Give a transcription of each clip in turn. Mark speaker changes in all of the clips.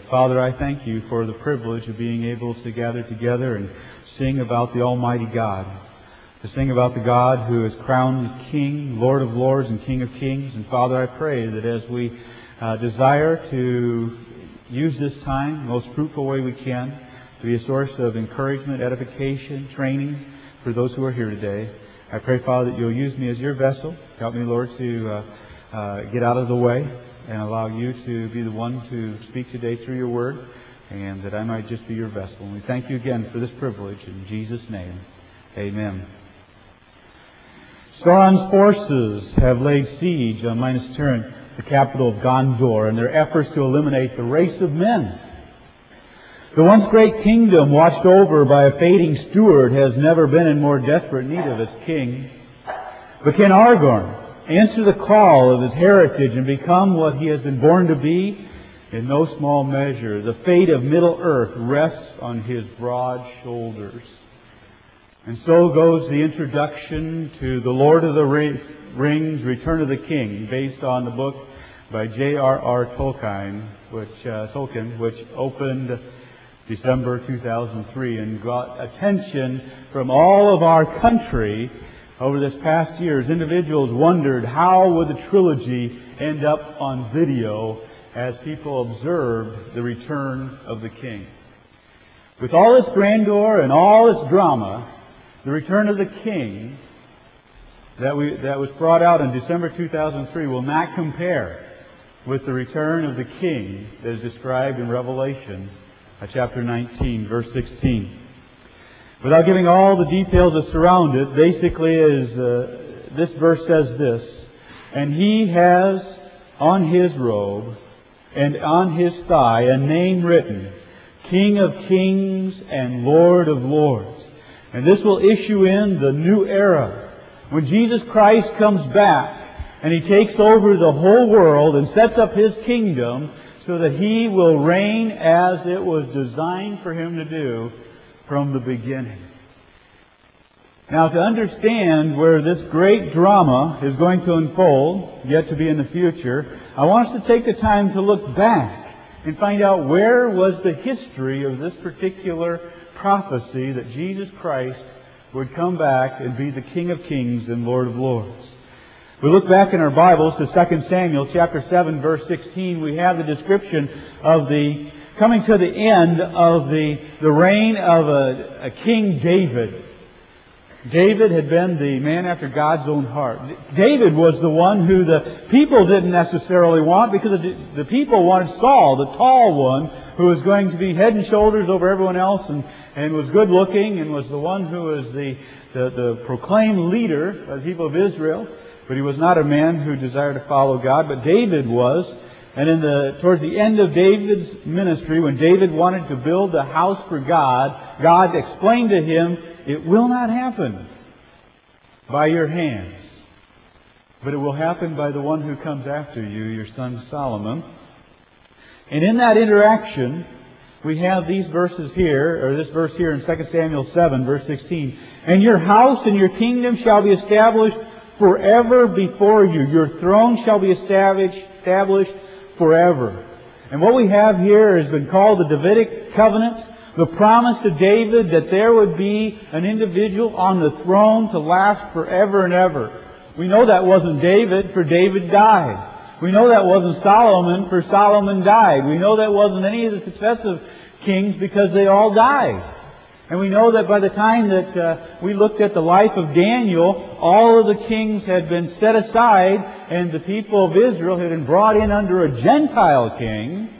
Speaker 1: Father, I thank You for the privilege of being able to gather together and sing about the Almighty God. To sing about the God who is crowned King, Lord of Lords, and King of Kings. And Father, I pray that as we desire to use this time the most fruitful way we can, to be a source of encouragement, edification, training for those who are here today, I pray, Father, that You'll use me as Your vessel. Help me, Lord, to get out of the way and allow You to be the one to speak today through Your Word, and that I might just be Your vessel. And we thank You again for this privilege. In Jesus' name, amen. Sauron's forces have laid siege on Minas Tirith, the capital of Gondor, in their efforts to eliminate the race of men. The once great kingdom, watched over by a fading steward, has never been in more desperate need of its king. But can Aragorn answer the call of his heritage and become what he has been born to be? In no small measure, the fate of Middle-earth rests on his broad shoulders. And so goes the introduction to The Lord of the Rings, Return of the King, based on the book by J.R.R. Tolkien, which opened December 2003 and got attention from all of our country over this past year. As individuals wondered how would the trilogy end up on video as people observed the return of the King. With all its grandeur and all its drama, the Return of the King that was brought out in December 2003 will not compare with the return of the King that is described in Revelation chapter 19, verse 16. Without giving all the details that surround it, basically this verse says this: "And He has on His robe and on His thigh a name written, King of Kings and Lord of Lords." And this will issue in the new era, when Jesus Christ comes back and He takes over the whole world and sets up His kingdom so that He will reign as it was designed for Him to do from the beginning. Now, to understand where this great drama is going to unfold, yet to be in the future, I want us to take the time to look back and find out where was the history of this particular prophecy that Jesus Christ would come back and be the King of Kings and Lord of Lords. We look back in our Bibles to 2 Samuel chapter 7, verse 16. We have the description of the coming to the end of the reign of a King David. David had been the man after God's own heart. David was the one who the people didn't necessarily want, because the people wanted Saul, the tall one, who was going to be head and shoulders over everyone else and was good looking and was the one who was the proclaimed leader of the people of Israel. But he was not a man who desired to follow God, but David was. And towards the end of David's ministry, when David wanted to build a house for God, God explained to him, "It will not happen by your hands, but it will happen by the one who comes after you, your son Solomon." And in that interaction, we have these verses here, or this verse here in 2 Samuel 7, verse 16. "And your house and your kingdom shall be established forever before you. Your throne shall be established forever." And what we have here has been called the Davidic covenant, the promise to David that there would be an individual on the throne to last forever and ever. We know that wasn't David, for David died. We know that wasn't Solomon, for Solomon died. We know that wasn't any of the successive kings, because they all died. And we know that by the time that we looked at the life of Daniel, all of the kings had been set aside, and the people of Israel had been brought in under a Gentile king.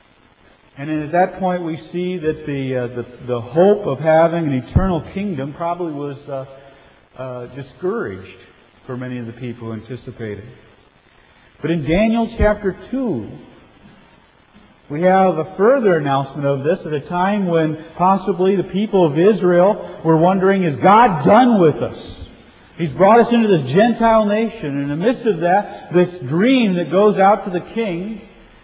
Speaker 1: And at that point we see that the hope of having an eternal kingdom probably was discouraged for many of the people who anticipated. But in Daniel chapter 2, we have a further announcement of this at a time when possibly the people of Israel were wondering, is God done with us? He's brought us into this Gentile nation. And in the midst of that, this dream that goes out to the king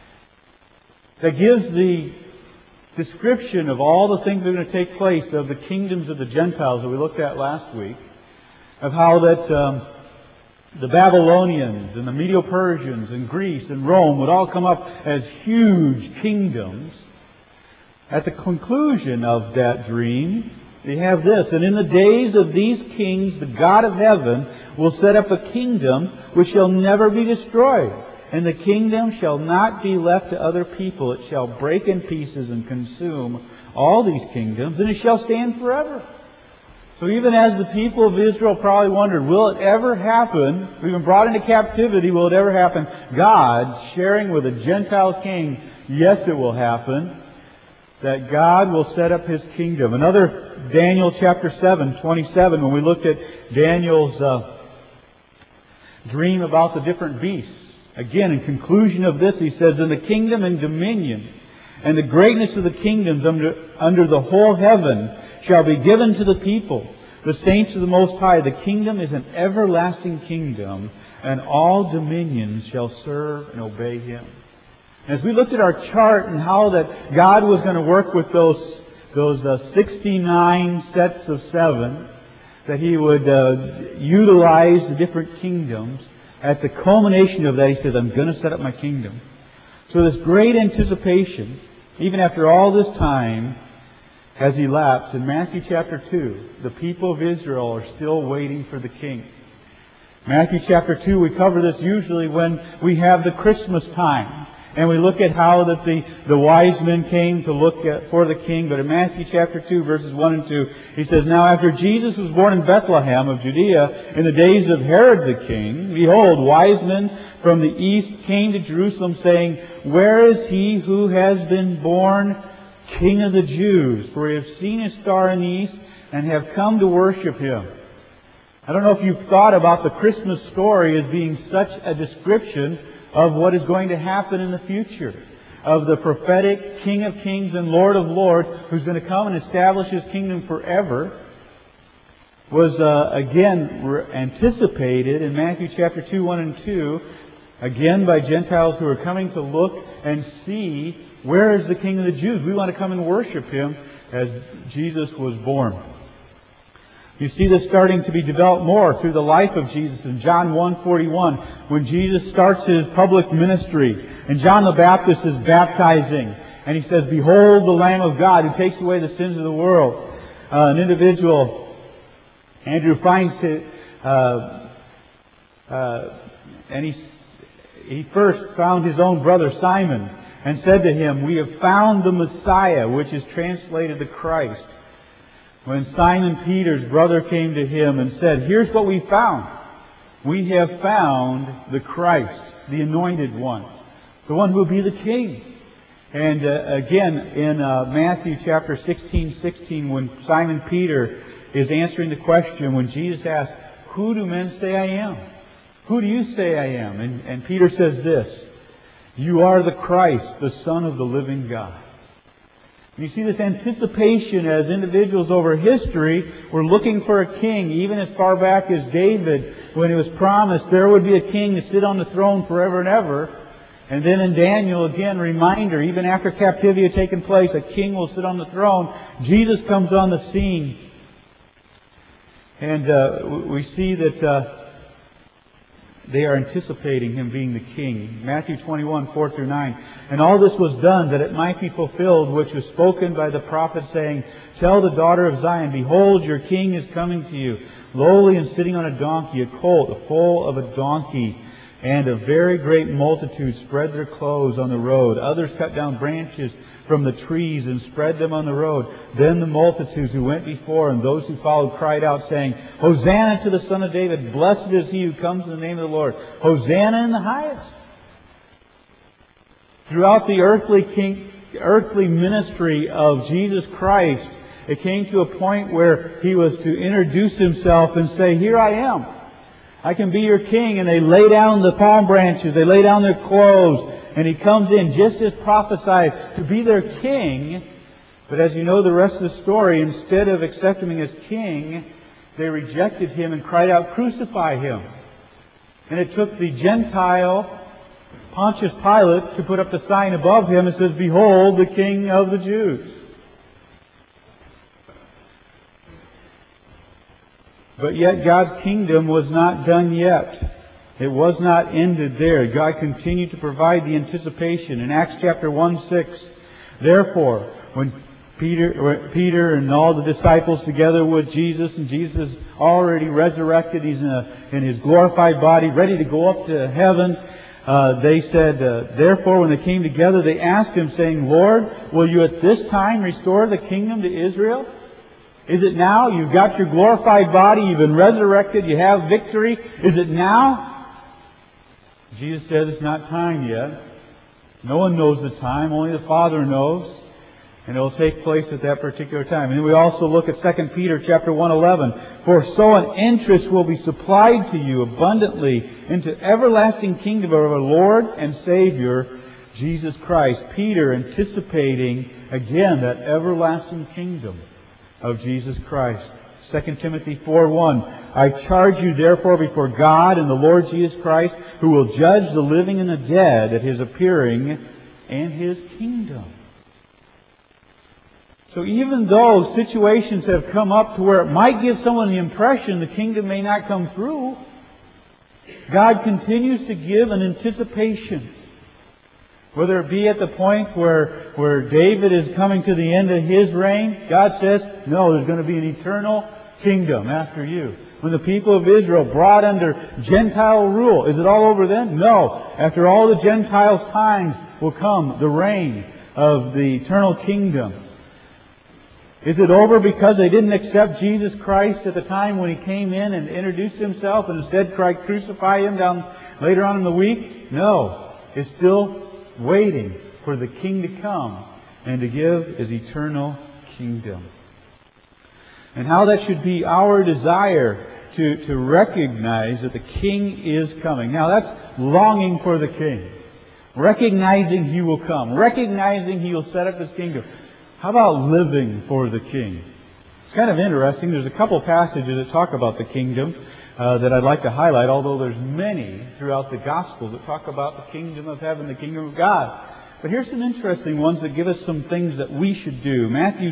Speaker 1: that gives the description of all the things that are going to take place of the kingdoms of the Gentiles that we looked at last week, of how that the Babylonians and the Medo-Persians and Greece and Rome would all come up as huge kingdoms. at the conclusion of that dream, we have this: "And in the days of these kings, the God of heaven will set up a kingdom which shall never be destroyed. And the kingdom shall not be left to other people. It shall break in pieces and consume all these kingdoms, and it shall stand forever." So even as the people of Israel probably wondered, will it ever happen? We've been brought into captivity. Will it ever happen? God, sharing with a Gentile king, yes, it will happen. That God will set up His kingdom. Another, Daniel chapter 7:27, when we looked at Daniel's dream about the different beasts. Again, in conclusion of this, he says, "And the kingdom and dominion and the greatness of the kingdoms under the whole heaven shall be given to the people, the saints of the Most High. The kingdom is an everlasting kingdom, and all dominions shall serve and obey Him." As we looked at our chart and how that God was going to work with those 69 sets of 7, that He would utilize the different kingdoms, at the culmination of that, He says, "I'm going to set up my kingdom." So this great anticipation, even after all this time has elapsed, in Matthew chapter 2, the people of Israel are still waiting for the King. Matthew chapter 2, we cover this usually when we have the Christmas time. And we look at how that the wise men came to look for the King. But in Matthew chapter 2, verses 1 and 2, He says, "Now after Jesus was born in Bethlehem of Judea, in the days of Herod the king, behold, wise men from the east came to Jerusalem, saying, Where is He who has been born King of the Jews? For we have seen His star in the east, and have come to worship Him." I don't know if you've thought about the Christmas story as being such a description of what is going to happen in the future, of the prophetic King of Kings and Lord of Lords, who's going to come and establish His kingdom forever, was again anticipated in Matthew chapter 2, 1 and 2, again by Gentiles who are coming to look and see, where is the King of the Jews? We want to come and worship Him as Jesus was born. You see this starting to be developed more through the life of Jesus in John 1:41, when Jesus starts His public ministry. And John the Baptist is baptizing. And he says, "Behold the Lamb of God who takes away the sins of the world." An individual, Andrew, finds it, and he first found his own brother Simon and said to him, "We have found the Messiah," which is translated the Christ. When Simon Peter's brother came to him and said, "Here's what we found. We have found the Christ, the Anointed One, the one who will be the King." And again, in Matthew chapter 16, when Simon Peter is answering the question, when Jesus asks, "Who do men say I am? Who do you say I am?" And Peter says this, "You are the Christ, the Son of the living God." You see this anticipation as individuals over history were looking for a king, even as far back as David, when it was promised there would be a king to sit on the throne forever and ever. And then in Daniel, again, reminder, even after captivity had taken place, a king will sit on the throne. Jesus comes on the scene. And we see that they are anticipating Him being the King. Matthew 21, 4 through 9. "And all this was done that it might be fulfilled, which was spoken by the prophet, saying, Tell the daughter of Zion, Behold, your King is coming to you, lowly and sitting on a donkey, a colt, the foal of a donkey. And a very great multitude spread their clothes on the road. Others cut down branches from the trees and spread them on the road. Then the multitudes who went before and those who followed cried out, saying, Hosanna to the Son of David! Blessed is He who comes in the name of the Lord! Hosanna in the highest!" Throughout the earthly ministry of Jesus Christ, it came to a point where He was to introduce Himself and say, "Here I am. I can be your King." And they lay down the palm branches. They lay down their clothes. And He comes in just as prophesied to be their King. But as you know the rest of the story, instead of accepting Him as King, they rejected Him and cried out, "Crucify Him." And it took the Gentile Pontius Pilate to put up the sign above Him that says, "Behold, the King of the Jews." But yet God's kingdom was not done yet. It was not ended there. God continued to provide the anticipation. In Acts chapter 1:6, "Therefore, when Peter and all the disciples together with Jesus, and Jesus is already resurrected. He's in His glorified body, ready to go up to heaven. They said, therefore, when they came together, they asked Him, saying, Lord, will You at this time restore the kingdom to Israel? Is it now? You've got your glorified body. You've been resurrected. You have victory. Is it now? Jesus said, it's not time yet. No one knows the time. Only the Father knows. And it will take place at that particular time. And we also look at 2 Peter chapter 1:11. For so an entrance will be supplied to you abundantly into everlasting kingdom of our Lord and Savior, Jesus Christ. Peter anticipating again that everlasting kingdom of Jesus Christ. 2 Timothy 4:1. I charge you therefore before God and the Lord Jesus Christ, who will judge the living and the dead at His appearing and His kingdom. So even though situations have come up to where it might give someone the impression the kingdom may not come through, God continues to give an anticipation. Whether it be at the point where David is coming to the end of his reign, God says, no, there's going to be an eternal kingdom after you. When the people of Israel brought under Gentile rule, is it all over then? No. After all the Gentiles' times will come the reign of the eternal kingdom. Is it over because they didn't accept Jesus Christ at the time when He came in and introduced Himself and instead tried to crucify Him down later on in the week? No. It's still waiting for the King to come and to give His eternal kingdom. And how that should be our desire to recognize that the King is coming. Now that's longing for the King. Recognizing He will come. Recognizing He will set up His kingdom. How about living for the King? It's kind of interesting. There's a couple passages that talk about the kingdom that I'd like to highlight, although there's many throughout the Gospels that talk about the kingdom of heaven, the kingdom of God. But here's some interesting ones that give us some things that we should do. Matthew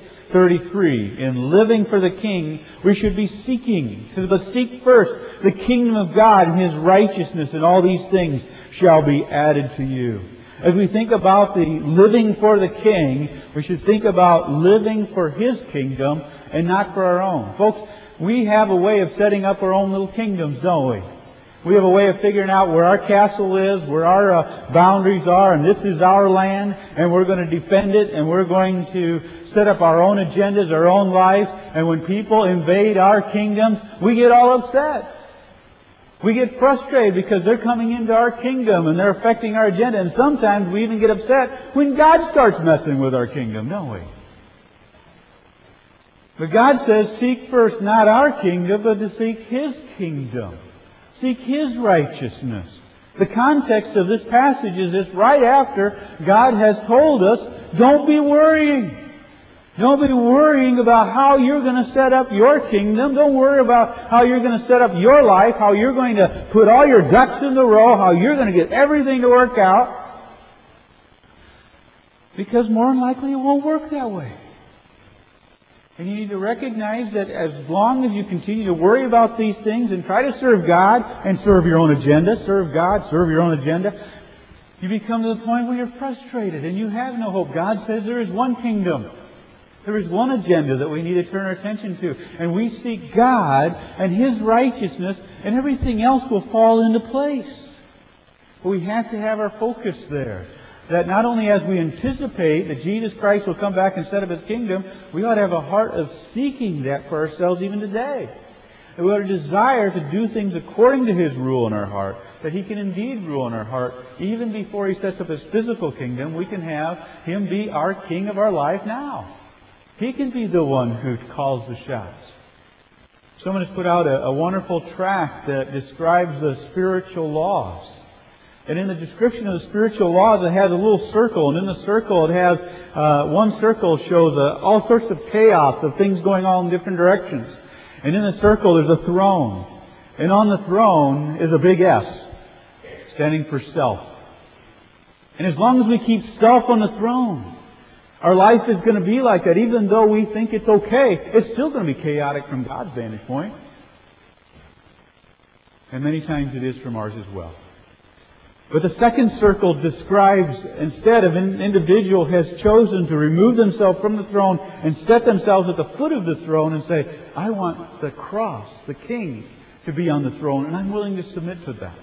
Speaker 1: 6:33. In living for the King, we should be seeking. But seek first the kingdom of God and His righteousness, and all these things shall be added to you. As we think about the living for the King, we should think about living for His kingdom and not for our own. Folks, we have a way of setting up our own little kingdoms, don't we? We have a way of figuring out where our castle is, where our boundaries are, and this is our land, and we're going to defend it, and we're going to set up our own agendas, our own lives, and when people invade our kingdoms, we get all upset. We get frustrated because they're coming into our kingdom and they're affecting our agenda. And sometimes we even get upset when God starts messing with our kingdom, don't we? But God says, seek first not our kingdom, but to seek His kingdom. Seek His righteousness. The context of this passage is this right after God has told us, don't be worrying. Don't be worrying about how you're going to set up your kingdom. Don't worry about how you're going to set up your life, how you're going to put all your ducks in the row, how you're going to get everything to work out. Because more than likely it won't work that way. And you need to recognize that as long as you continue to worry about these things and try to serve God and serve your own agenda, serve God, serve your own agenda, you become to the point where you're frustrated and you have no hope. God says there is one kingdom. There is one agenda that we need to turn our attention to. And we seek God and His righteousness, and everything else will fall into place. But we have to have our focus there. That not only as we anticipate that Jesus Christ will come back and set up His kingdom, we ought to have a heart of seeking that for ourselves even today. And we ought to desire to do things according to His rule in our heart. That He can indeed rule in our heart. Even before He sets up His physical kingdom, we can have Him be our King of our life now. He can be the one who calls the shots. Someone has put out a wonderful tract that describes the spiritual laws. And in the description of the spiritual laws, it has a little circle. And in the circle, it has one circle shows all sorts of chaos of things going all in different directions. And in the circle, there's a throne. And on the throne is a big S, standing for self. And as long as we keep self on the throne, our life is going to be like that. Even though we think it's okay, it's still going to be chaotic from God's vantage point. And many times it is from ours as well. But the second circle describes, instead of an individual has chosen to remove themselves from the throne and set themselves at the foot of the throne and say, I want the cross, the King, to be on the throne, and I'm willing to submit to that.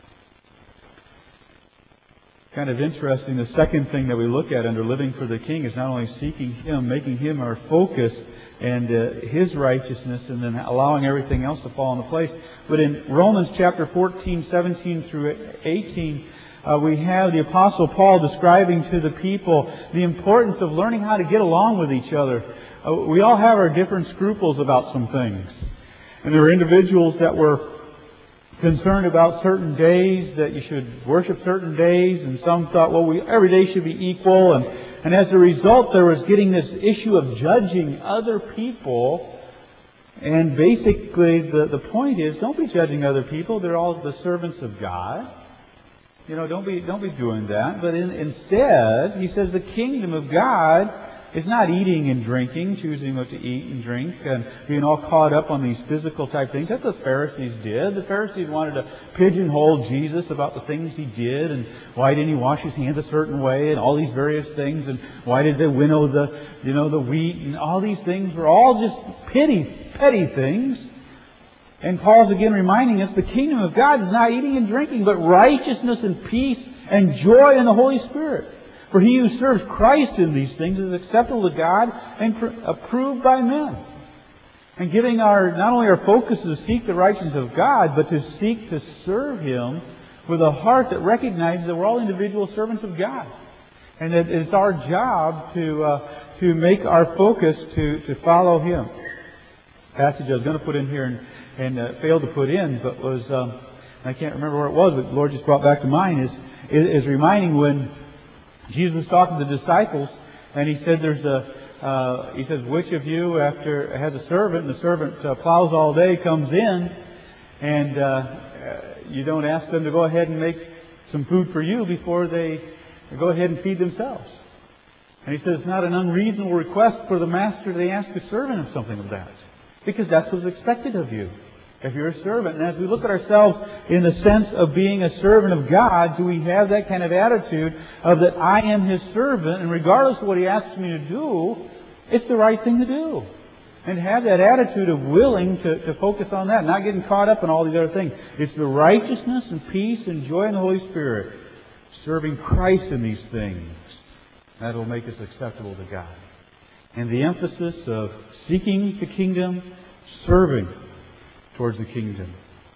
Speaker 1: Kind of interesting, the second thing that we look at under living for the King is not only seeking Him, making Him our focus and His righteousness, and then allowing everything else to fall into place. But in Romans chapter 14, 17 through 18, we have the Apostle Paul describing to the people the importance of learning how to get along with each other. We all have our different scruples about some things. And there were individuals that were concerned about certain days, that you should worship certain days, and some thought, well, every day should be equal. And as a result, there was getting this issue of judging other people. And basically, the point is, don't be judging other people. They're all the servants of God. You know, don't be doing that. But instead, he says the kingdom of God is not eating and drinking, choosing what to eat and drink, and being all caught up on these physical type things. That's what the Pharisees did. The Pharisees wanted to pigeonhole Jesus about the things He did, and why didn't He wash His hands a certain way, and all these various things, and why did they winnow the wheat, and all these things were all just petty things. And Paul's again reminding us the kingdom of God is not eating and drinking, but righteousness and peace and joy in the Holy Spirit. For he who serves Christ in these things is acceptable to God and approved by men. And giving not only our focus to seek the righteousness of God, but to seek to serve Him with a heart that recognizes that we're all individual servants of God. And that it's our job to make our focus to follow Him. Passage I was going to put in here and failed to put in, but was, I can't remember where it was, but the Lord just brought back to mind, is reminding when Jesus was talking to the disciples, and He said, He says, which of you has a servant, and the servant plows all day, comes in, and you don't ask them to go ahead and make some food for you before they go ahead and feed themselves. And He says, it's not an unreasonable request for the master to ask a servant of something of that, because that's what's expected of you if you're a servant. And as we look at ourselves in the sense of being a servant of God, do we have that kind of attitude of that I am His servant, and regardless of what He asks me to do, it's the right thing to do. And have that attitude of willing to focus on that, not getting caught up in all these other things. It's the righteousness and peace and joy in the Holy Spirit, serving Christ in these things, that will make us acceptable to God. And the emphasis of seeking the kingdom, serving towards the kingdom.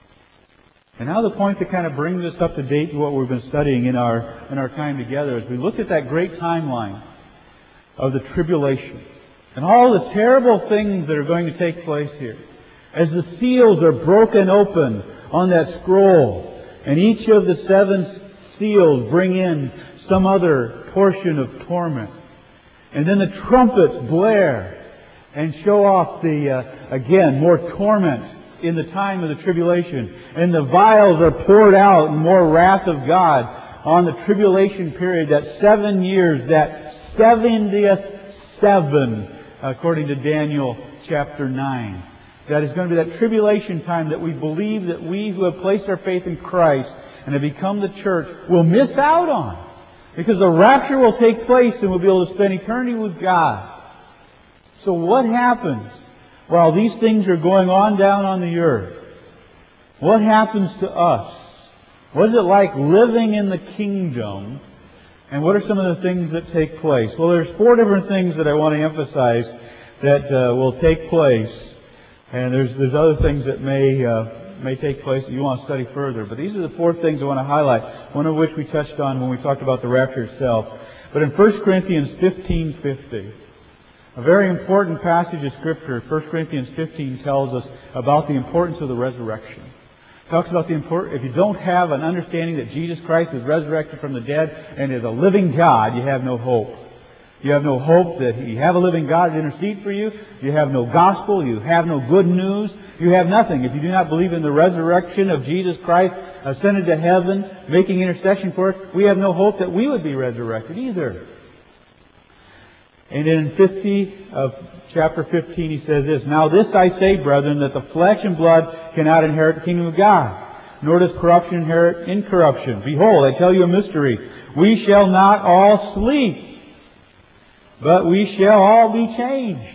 Speaker 1: And now the point that kind of brings us up to date to what we've been studying in our time together is we look at that great timeline of the tribulation and all the terrible things that are going to take place here. As the seals are broken open on that scroll, and each of the 7 seals bring in some other portion of torment. And then the trumpets blare and show off again, more torment in the time of the tribulation. And the vials are poured out and more wrath of God on the tribulation period, that 7 years, that 70th 7, according to Daniel chapter 9. That is going to be that tribulation time that we believe that we who have placed our faith in Christ and have become the church will miss out on. Because the rapture will take place and we'll be able to spend eternity with God. So what happens while these things are going on down on the earth? What happens to us? What is it like living in the kingdom? And what are some of the things that take place? Well, there's 4 different things that I want to emphasize that will take place. And there's other things that may take place that you want to study further. But these are the 4 things I want to highlight, one of which we touched on when we talked about the rapture itself. But in 1 Corinthians 15:50, a very important passage of Scripture, 1 Corinthians 15 tells us about the importance of the resurrection. It talks about if you don't have an understanding that Jesus Christ is resurrected from the dead and is a living God, you have no hope. You have no hope that you have a living God to intercede for you. You have no gospel. You have no good news. You have nothing. If you do not believe in the resurrection of Jesus Christ, ascended to heaven, making intercession for us, we have no hope that we would be resurrected either. And in chapter 15 he says this, "Now this I say, brethren, that the flesh and blood cannot inherit the kingdom of God, nor does corruption inherit incorruption. Behold, I tell you a mystery. We shall not all sleep, but we shall all be changed.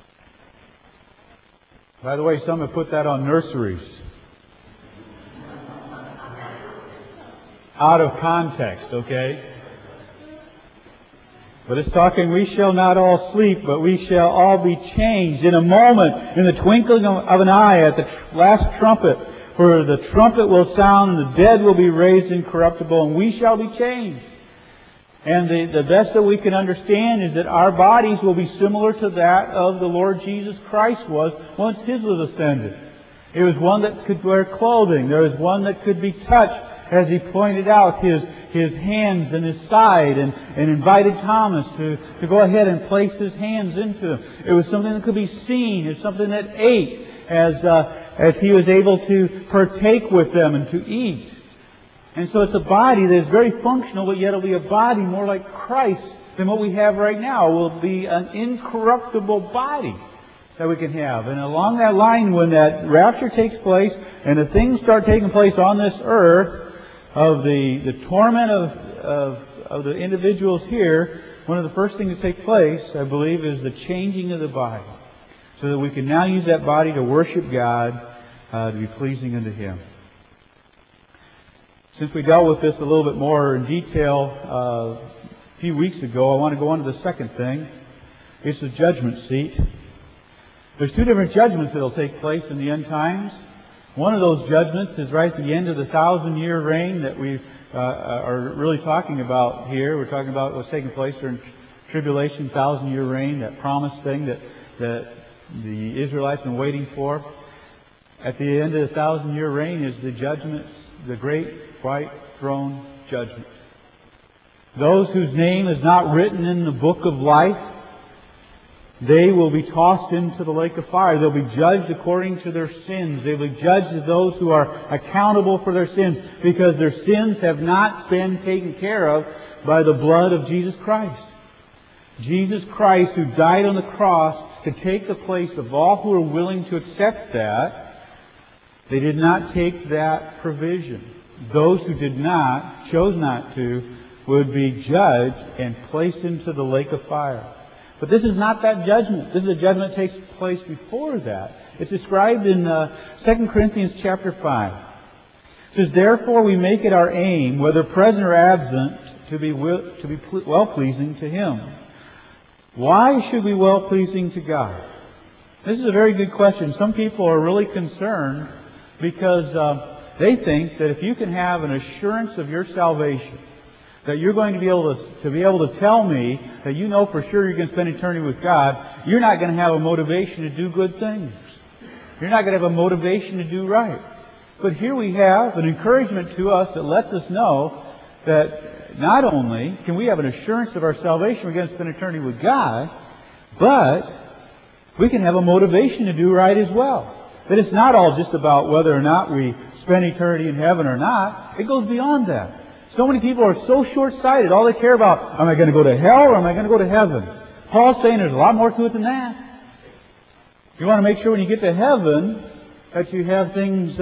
Speaker 1: By the way, some have put that on nurseries. Out of context, okay? But it's talking, we shall not all sleep, but we shall all be changed in a moment, in the twinkling of an eye, at the last trumpet. For the trumpet will sound, and the dead will be raised incorruptible, and we shall be changed. And the best that we can understand is that our bodies will be similar to that of the Lord Jesus Christ was once His was ascended. It was one that could wear clothing. There was one that could be touched, as He pointed out, His hands and His side, and invited Thomas to go ahead and place his hands into Him. It was something that could be seen. It was something that ate as He was able to partake with them and to eat. And so it's a body that is very functional, but yet it'll be a body more like Christ than what we have right now. It will be an incorruptible body that we can have. And along that line, when that rapture takes place and the things start taking place on this earth of the torment of the individuals here, one of the first things that take place, I believe, is the changing of the body, so that we can now use that body to worship God, to be pleasing unto Him. Since we dealt with this a little bit more in detail a few weeks ago, I want to go on to the second thing. It's the judgment seat. There's two different judgments that will take place in the end times. One of those judgments is right at the end of the 1,000-year reign that we are really talking about here. We're talking about what's taking place during tribulation, 1,000-year reign, that promised thing that the Israelites have been waiting for. At the end of the 1,000-year reign is the judgment, the great white throne judgment. Those whose name is not written in the book of life, they will be tossed into the lake of fire. They'll be judged according to their sins. They'll be judged as those who are accountable for their sins, because their sins have not been taken care of by the blood of Jesus Christ. Jesus Christ, who died on the cross to take the place of all who are willing to accept that, they did not take that provision. Those who did not, chose not to, would be judged and placed into the lake of fire. But this is not that judgment. This is a judgment that takes place before that. It's described in 2 Corinthians chapter 5. It says, "Therefore we make it our aim, whether present or absent, to be well-pleasing to Him." Why should we be well-pleasing to God? This is a very good question. Some people are really concerned because they think that if you can have an assurance of your salvation, that you're going to be able to tell me that you know for sure you're going to spend eternity with God, you're not going to have a motivation to do good things. You're not going to have a motivation to do right. But here we have an encouragement to us that lets us know that not only can we have an assurance of our salvation, we're going to spend eternity with God, but we can have a motivation to do right as well. That it's not all just about whether or not we spend eternity in heaven or not. It goes beyond that. So many people are so short-sighted. All they care about, am I going to go to hell or am I going to go to heaven? Paul's saying there's a lot more to it than that. You want to make sure when you get to heaven that you have things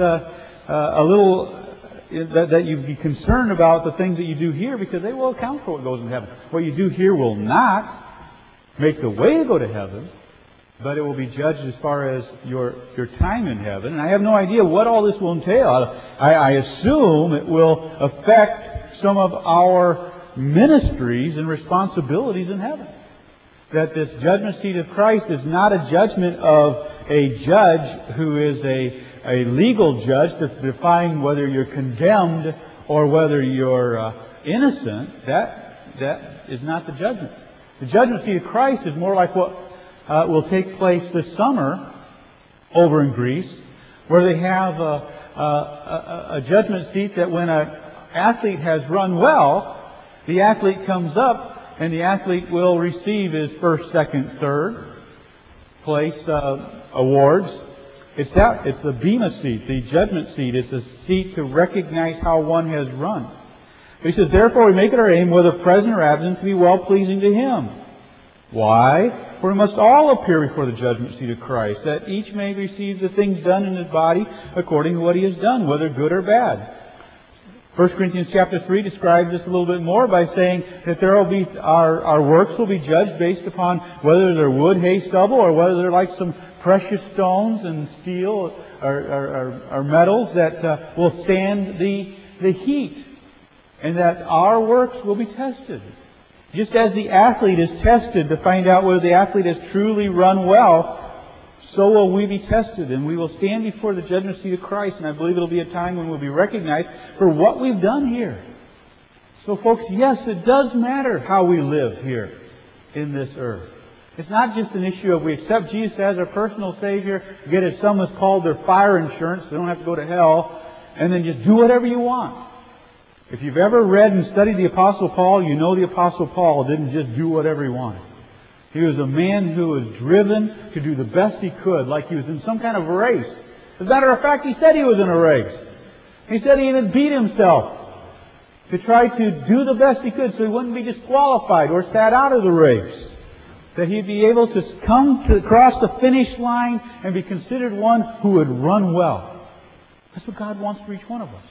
Speaker 1: that you be concerned about the things that you do here, because they will account for what goes in heaven. What you do here will not make the way to go to heaven, but it will be judged as far as your time in heaven. And I have no idea what all this will entail. I assume it will affect some of our ministries and responsibilities in heaven. That this judgment seat of Christ is not a judgment of a judge who is a legal judge to define whether you're condemned or whether you're innocent. That is not the judgment. The judgment seat of Christ is more like what will take place this summer over in Greece, where they have a judgment seat that when an athlete has run well, the athlete comes up and the athlete will receive his first, second, third place awards. It's the Bema seat, the judgment seat. It's a seat to recognize how one has run. He says, "Therefore we make it our aim, whether present or absent, to be well-pleasing to Him." Why? For we must all appear before the judgment seat of Christ, that each may receive the things done in his body according to what he has done, whether good or bad. 1 Corinthians chapter 3 describes this a little bit more by saying that there will be our works will be judged based upon whether they're wood, hay, stubble, or whether they're like some precious stones and steel or metals that will stand the heat, and that our works will be tested. Just as the athlete is tested to find out whether the athlete has truly run well, so will we be tested, and we will stand before the judgment seat of Christ, and I believe it'll be a time when we'll be recognized for what we've done here. So folks, yes, it does matter how we live here in this earth. It's not just an issue of we accept Jesus as our personal Savior, get as some has called their fire insurance, they don't have to go to hell, and then just do whatever you want. If you've ever read and studied the Apostle Paul, you know the Apostle Paul didn't just do whatever he wanted. He was a man who was driven to do the best he could, like he was in some kind of a race. As a matter of fact, he said he was in a race. He said he even beat himself to try to do the best he could so he wouldn't be disqualified or sat out of the race. That he'd be able to come to cross the finish line and be considered one who would run well. That's what God wants for each one of us.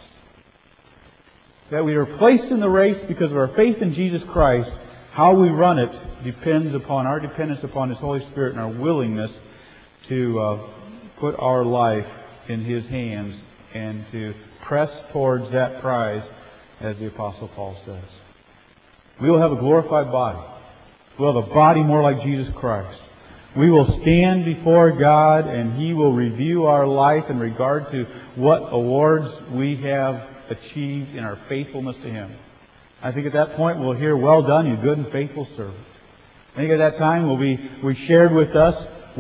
Speaker 1: That we are placed in the race because of our faith in Jesus Christ. How we run it depends upon our dependence upon His Holy Spirit and our willingness to put our life in His hands and to press towards that prize, as the Apostle Paul says. We will have a glorified body. We'll have a body more like Jesus Christ. We will stand before God and He will review our life in regard to what awards we have achieved in our faithfulness to Him. I think at that point we'll hear, "Well done, you good and faithful servant." I think at that time will be shared with us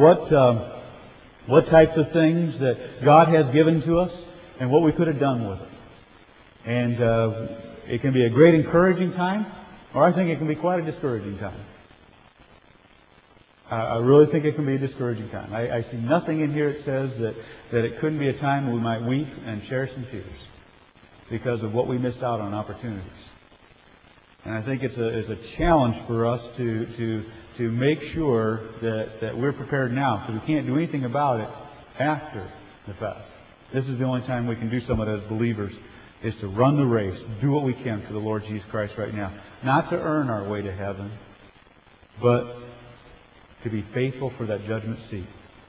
Speaker 1: what types of things that God has given to us and what we could have done with it. And it can be a great encouraging time, or I think it can be quite a discouraging time. I really think it can be a discouraging time. I see nothing in here that says that it couldn't be a time when we might weep and share some tears because of what we missed out on opportunities. And I think it's a challenge for us to make sure that we're prepared now, because we can't do anything about it after the fact. This is the only time we can do some of it as believers, is to run the race, do what we can for the Lord Jesus Christ right now. Not to earn our way to heaven, but to be faithful for that judgment seat.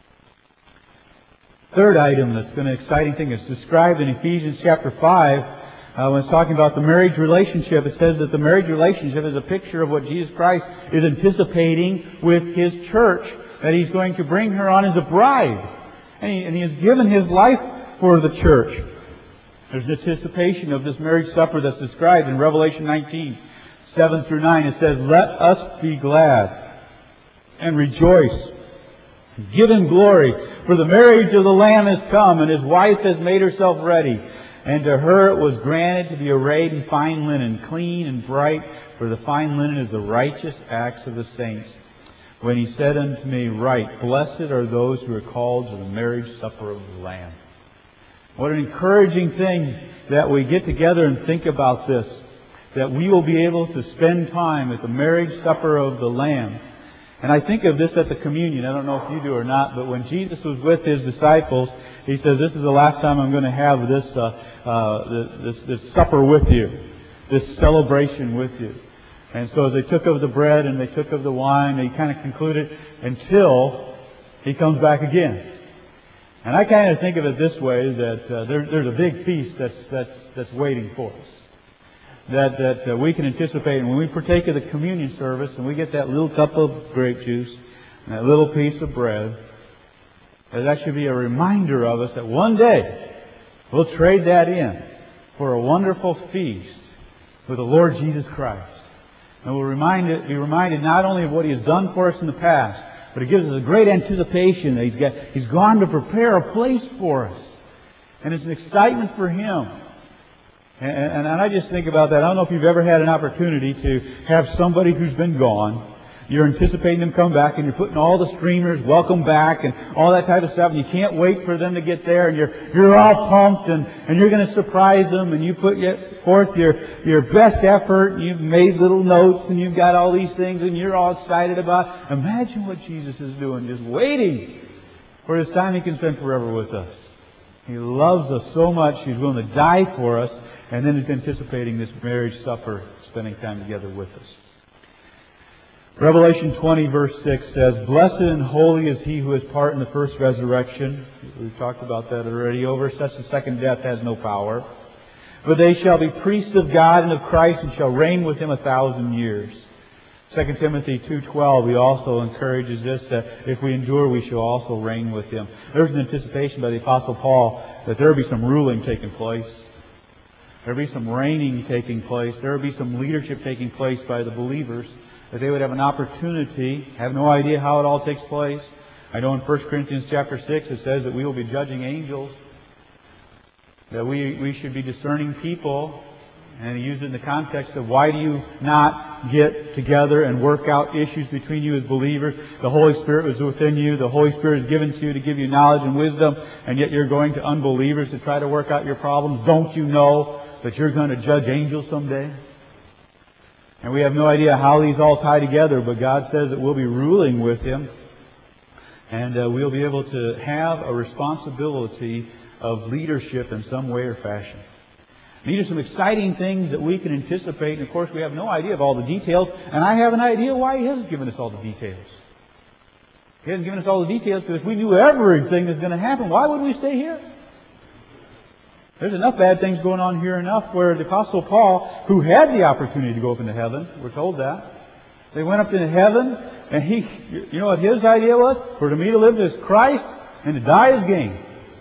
Speaker 1: Third item that's been an exciting thing is described in Ephesians chapter 5. When it's talking about the marriage relationship, it says that the marriage relationship is a picture of what Jesus Christ is anticipating with His church, that He's going to bring her on as a bride. And He has given His life for the church. There's an anticipation of this marriage supper that's described in Revelation 19, 7 through 9. It says, "Let us be glad and rejoice. Give Him glory, for the marriage of the Lamb has come, and His wife has made herself ready. And to her it was granted to be arrayed in fine linen, clean and bright, for the fine linen is the righteous acts of the saints. When He said unto me, Right, blessed are those who are called to the marriage supper of the Lamb." What an encouraging thing that we get together and think about this, that we will be able to spend time at the marriage supper of the Lamb. And I think of this at the communion. I don't know if you do or not, but when Jesus was with His disciples, He says, "This is the last time I'm going to have this supper with you, this celebration with you." And so as they took of the bread and they took of the wine, they kind of concluded until He comes back again. And I kind of think of it this way, that there's a big feast that's waiting for us. That we can anticipate. And when we partake of the communion service and we get that little cup of grape juice and that little piece of bread, that should be a reminder of us that one day we'll trade that in for a wonderful feast with the Lord Jesus Christ. And we'll be reminded not only of what He has done for us in the past, but it gives us a great anticipation that He's gone to prepare a place for us. And it's an excitement for Him. And I just think about that. I don't know if you've ever had an opportunity to have somebody who's been gone You're anticipating them coming back, and you're putting all the streamers, welcome back, and all that type of stuff, and you can't wait for them to get there, and you're all pumped, and you're going to surprise them, and you put forth your best effort, and you've made little notes, and you've got all these things, and you're all excited about. Imagine what Jesus is doing, just waiting for His time He can spend forever with us. He loves us so much, He's willing to die for us, and then He's anticipating this marriage supper, spending time together with us. Revelation 20 verse 6 says, "Blessed and holy is he who has part in the first resurrection." We've talked about that already. Over such the second death has no power. "But they shall be priests of God and of Christ, and shall reign with Him 1,000 years." 2 Timothy 2:12, He also encourages this, that if we endure, we shall also reign with Him. There's an anticipation by the Apostle Paul that there will be some ruling taking place. There will be some reigning taking place. There will be some leadership taking place by the believers, that they would have an opportunity, have no idea how it all takes place. I know in 1 Corinthians chapter 6 it says that we will be judging angels, that we should be discerning people, and He used it in the context of why do you not get together and work out issues between you as believers? The Holy Spirit was within you. The Holy Spirit is given to you to give you knowledge and wisdom, and yet you're going to unbelievers to try to work out your problems. Don't you know that you're going to judge angels someday? And we have no idea how these all tie together, but God says that we'll be ruling with Him, and we'll be able to have a responsibility of leadership in some way or fashion. These are some exciting things that we can anticipate, and of course we have no idea of all the details, and I have an idea why He hasn't given us all the details. He hasn't given us all the details because if we knew everything that's going to happen, why would we stay here? There's enough bad things going on here enough where the Apostle Paul, who had the opportunity to go up into heaven, we're told that, they went up into heaven, and you know what his idea was? For me to live as Christ and to die as gain.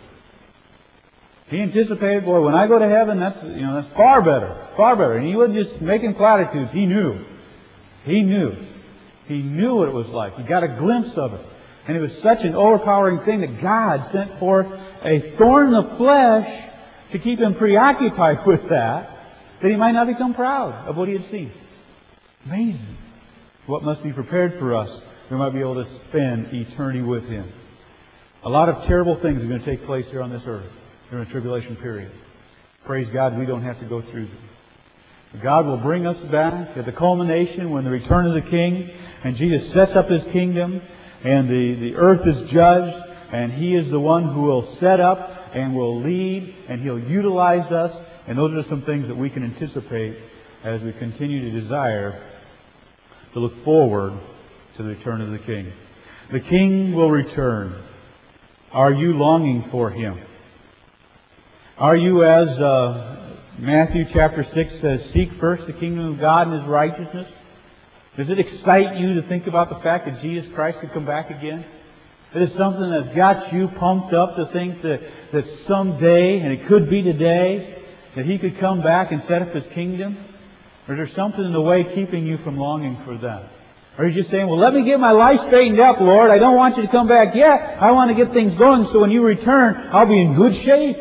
Speaker 1: He anticipated, boy, when I go to heaven, that's far better, far better. And he wasn't just making platitudes. He knew. He knew what it was like. He got a glimpse of it. And it was such an overpowering thing that God sent forth a thorn in the flesh to keep him preoccupied with that he might not become proud of what he had seen. Amazing. What must be prepared for us. We might be able to spend eternity with Him. A lot of terrible things are going to take place here on this earth during the tribulation period. Praise God, we don't have to go through them. God will bring us back at the culmination when the return of the King, and Jesus sets up His kingdom, and the earth is judged, and He is the one who will set up and will lead, and He'll utilize us. And those are some things that we can anticipate as we continue to desire to look forward to the return of the King. The King will return. Are you longing for Him? Are you, as Matthew chapter 6 says, seek first the kingdom of God and His righteousness? Does it excite you to think about the fact that Jesus Christ could come back again? It is something that's got you pumped up to think that someday, and it could be today, that He could come back and set up His kingdom? Or is there something in the way keeping you from longing for that? Or are you just saying, well, let me get my life straightened up, Lord. I don't want you to come back yet. I want to get things going so when you return, I'll be in good shape.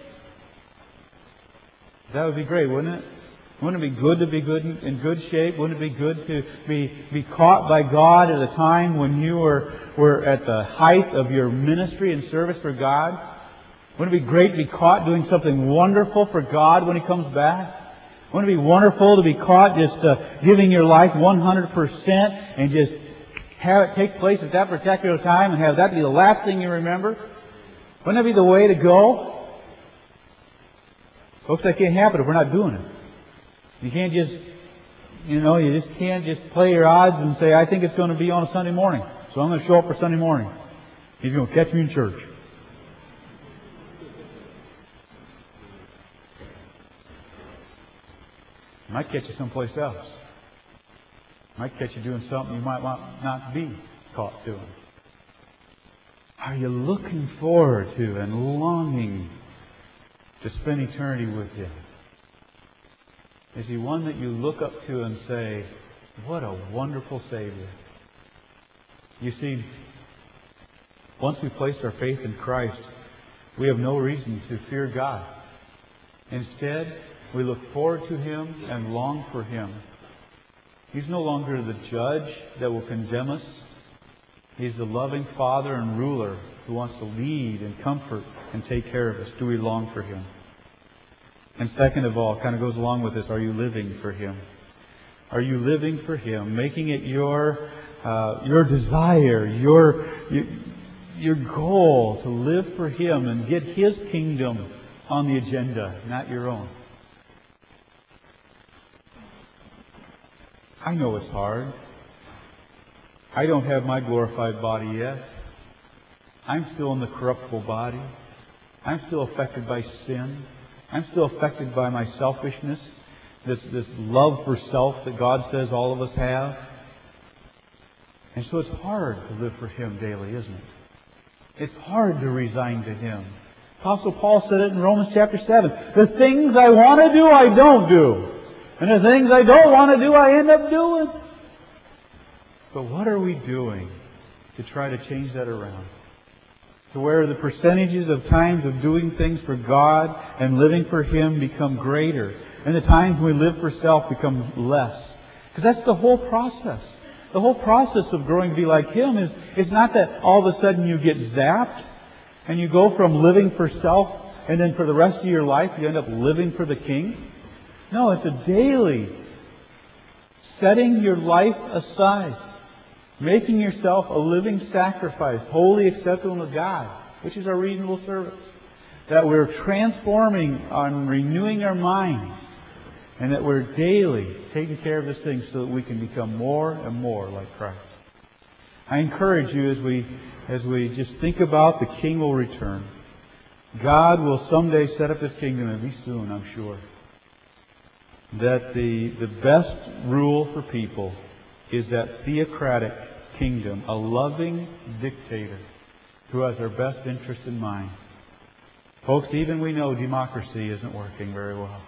Speaker 1: That would be great, wouldn't it? Wouldn't it be good to be in good shape? Wouldn't it be good to be caught by God at a time when you were at the height of your ministry and service for God? Wouldn't it be great to be caught doing something wonderful for God when He comes back? Wouldn't it be wonderful to be caught just giving your life 100% and just have it take place at that particular time and have that be the last thing you remember? Wouldn't that be the way to go? Folks, that can't happen if we're not doing it. You can't just, you just can't just play your odds and say, I think it's going to be on a Sunday morning, so I'm going to show up for Sunday morning. He's going to catch me in church. He might catch you someplace else. He might catch you doing something you might not be caught doing. Are you looking forward to and longing to spend eternity with Him? Is He one that you look up to and say, what a wonderful Savior? You see, once we place our faith in Christ, we have no reason to fear God. Instead, we look forward to Him and long for Him. He's no longer the judge that will condemn us. He's the loving Father and ruler who wants to lead and comfort and take care of us. Do we long for Him? And second of all, kind of goes along with this, are you living for Him? Are you living for Him? Making it your desire, your goal to live for Him and get His kingdom on the agenda, not your own. I know it's hard. I don't have my glorified body yet. I'm still in the corruptible body. I'm still affected by sin. I'm still affected by my selfishness, this love for self that God says all of us have. And so it's hard to live for Him daily, isn't it? It's hard to resign to Him. Apostle Paul said it in Romans chapter 7. The things I want to do, I don't do. And the things I don't want to do, I end up doing. But what are we doing to try to change that around? To where the percentages of times of doing things for God and living for Him become greater. And the times we live for self become less. Because that's the whole process. The whole process of growing to be like Him is it's not that all of a sudden you get zapped and you go from living for self and then for the rest of your life you end up living for the King. No, it's a daily setting your life aside. Making yourself a living sacrifice, wholly acceptable to God, which is our reasonable service. That we're transforming and renewing our minds. And that we're daily taking care of this thing so that we can become more and more like Christ. I encourage you as we just think about the King will return. God will someday set up His kingdom, and be soon, I'm sure. That the best rule for people is that theocratic kingdom, a loving dictator who has our best interest in mind. Folks, even we know democracy isn't working very well.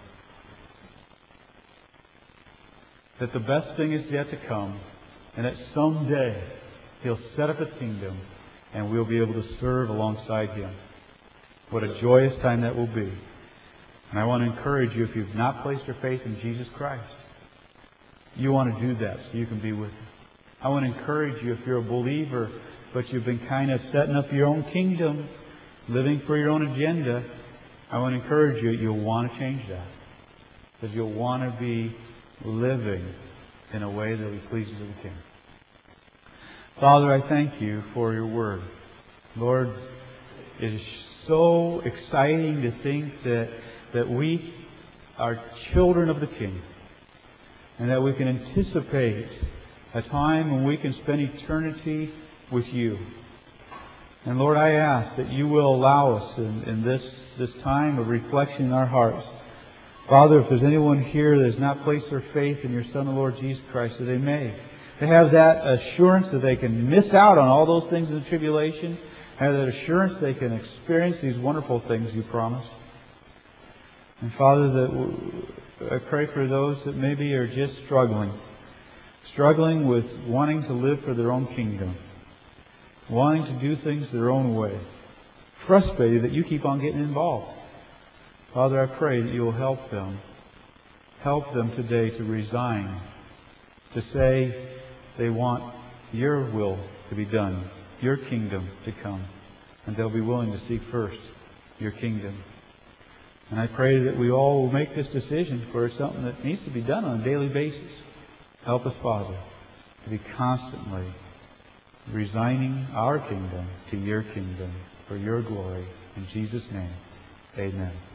Speaker 1: That the best thing is yet to come, and that someday He'll set up His kingdom and we'll be able to serve alongside Him. What a joyous time that will be. And I want to encourage you, if you've not placed your faith in Jesus Christ, you want to do that so you can be with Him. I want to encourage you, if you're a believer, but you've been kind of setting up your own kingdom, living for your own agenda, I want to encourage you, you'll want to change that. Because you'll want to be living in a way that pleases the King. Father, I thank You for Your Word. Lord, it is so exciting to think that we are children of the King. And that we can anticipate a time when we can spend eternity with You. And Lord, I ask that You will allow us in this time of reflection in our hearts. Father, if there's anyone here that has not placed their faith in Your Son, the Lord Jesus Christ, that they may. To have that assurance that they can miss out on all those things in the tribulation. Have that assurance they can experience these wonderful things You promised. And Father, that I pray for those that maybe are just struggling with wanting to live for their own kingdom, wanting to do things their own way, frustrated that You keep on getting involved. Father, I pray that You will help them today to resign, to say they want Your will to be done, Your kingdom to come, and they'll be willing to seek first Your kingdom. And I pray that we all will make this decision for something that needs to be done on a daily basis. Help us, Father, to be constantly resigning our kingdom to Your kingdom for Your glory. In Jesus' name, amen.